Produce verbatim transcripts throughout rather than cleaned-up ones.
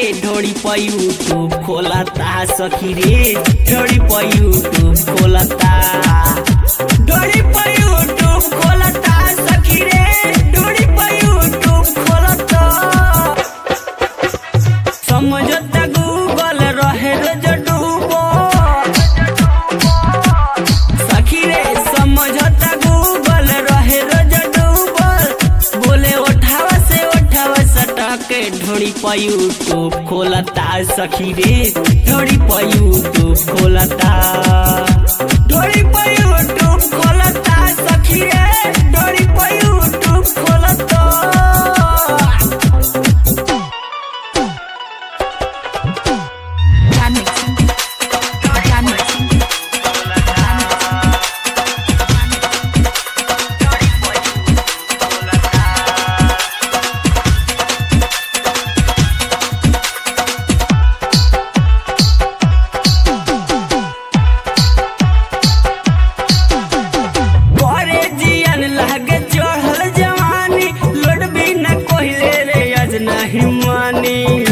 ढोड़ी पर यूट्यूब खोलता सखी रे ढोड़ी पर यूट्यूब खोलता ढोड़ी पर यूट्यूब खोलता सखी रे ढोड़ी पर यूट्यूब खोलता समझता गूगल रहे रोज डूबो सखी रे समझता गूगल रहे रोज डूबल बोले उठावा से उठावा सटके ढोड़ी पर यूट्यूब खोलता सखी रे ढोड़ी पर यूट्यूब खोलता ढोड़ी पर यूट्यूब खोलता सखी रे ढोड़ी पर यूट्यूब खोलता नहीं मानी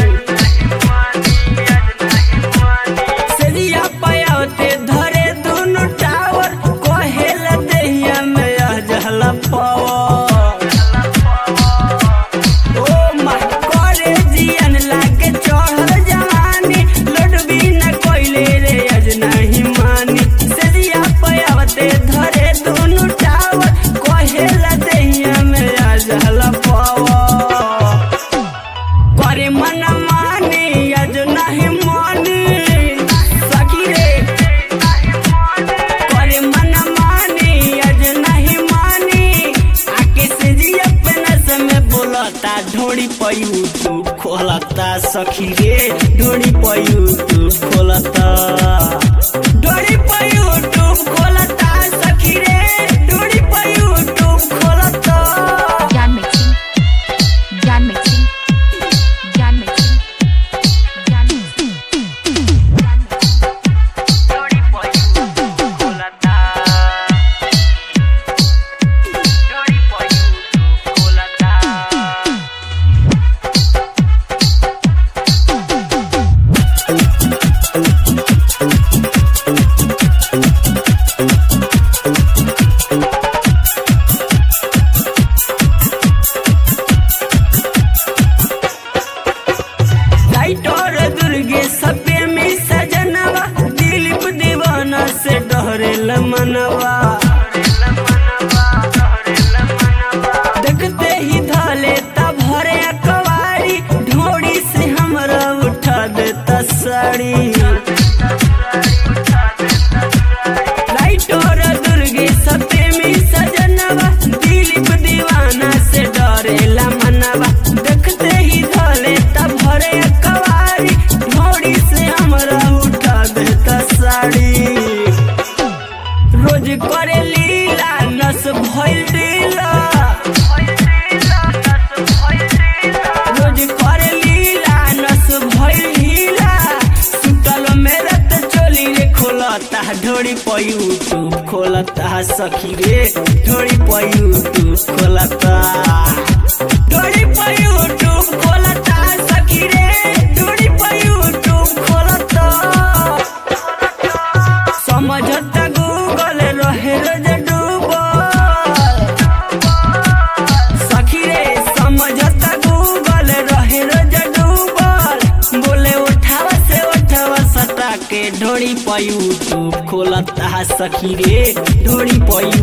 सजिया पायाते धरे दोनों टावर कोहेल देहिया में आ जहला पावर ओ माय करे जियन लागे चढ़ल जवानी लड़बी न कोइले रे आज नहीं मानी सजिया पायाते धरे दोनों टावर कोहेल देहिया में आ जहला पावर करे मन माने आज नहीं माने सखी रे करे मन माने आज नहीं माने आके से जी अपने समय बोलता ढोड़ी पर यूट्यूब खोलता सखी रे ढोड़ी पर यूट्यूब खोलता ढोड़ी पर यूट्यूब खोलता सखी रे ढोड़ी पर यूट्यूब खोलता ज्ञान मिक्सिंग ज्ञान मिक्सिंग से डहरेल मनवा देखते ही धाले तब भरे कवारी ढोड़ी से हमरा उठा देता साड़ी लाइटोर दुर्गे सप्तमी सजनवा दिलीप दीवाना से डरेला मनवा देखते ही धाले तब भरे कवारी ढोड़ी से हमरा उठा देता साड़ी रोज करे लीला नस भइल ढीला रोज करे लीला नस भइल ढीला सुतल मेरा तो चोली रे खोलता ढोड़ी पर यूट्यूब खोलता सखी रे ढोड़ी पर यूट्यूब खोलता ढोड़ी पर यूट्यूब खोलता सखी रे ढोड़ी पर यूट्यूब खोलता समझता गूगल रहे रोज डूबल सखी रे समझता गूगल रहे रोज डूबल बोले उठावा से उठावा सटा के ढोड़ी पर यूट्यूब खोलता सखी रे ढोड़ी पर